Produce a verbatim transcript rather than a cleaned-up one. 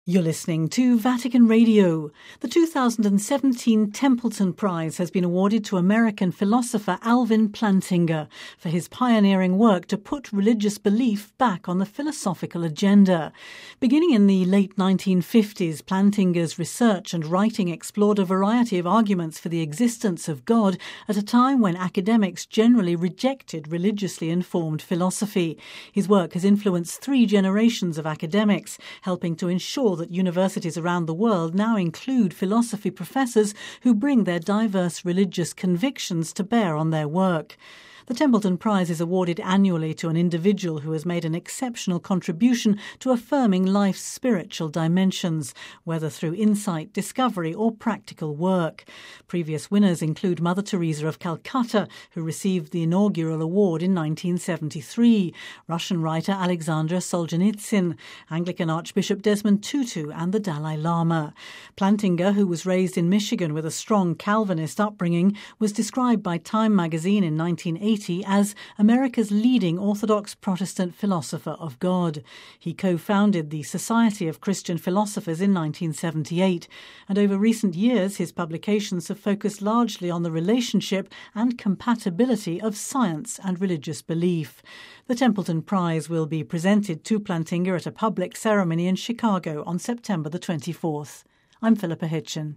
You're listening to Vatican Radio. The two thousand seventeen Templeton Prize has been awarded to American philosopher Alvin Plantinga for his pioneering work to put religious belief back on the philosophical agenda. Beginning in the late nineteen fifties, Plantinga's research and writing explored a variety of arguments for the existence of God at a time when academics generally rejected religiously informed philosophy. His work has influenced three generations of academics, helping to ensure that universities around the world now include philosophy professors who bring their diverse religious convictions to bear on their work. The Templeton Prize is awarded annually to an individual who has made an exceptional contribution to affirming life's spiritual dimensions, whether through insight, discovery or practical work. Previous winners include Mother Teresa of Calcutta, who received the inaugural award in nineteen seventy-three, Russian writer Alexander Solzhenitsyn, Anglican Archbishop Desmond Tutu and the Dalai Lama. Plantinga, who was raised in Michigan with a strong Calvinist upbringing, was described by Time magazine in nineteen eighty as America's leading Orthodox Protestant philosopher of God. He co-founded the Society of Christian Philosophers in nineteen seventy-eight, and over recent years his publications have focused largely on the relationship and compatibility of science and religious belief. The Templeton Prize will be presented to Plantinga at a public ceremony in Chicago on September the twenty-fourth. I'm Philippa Hitchin.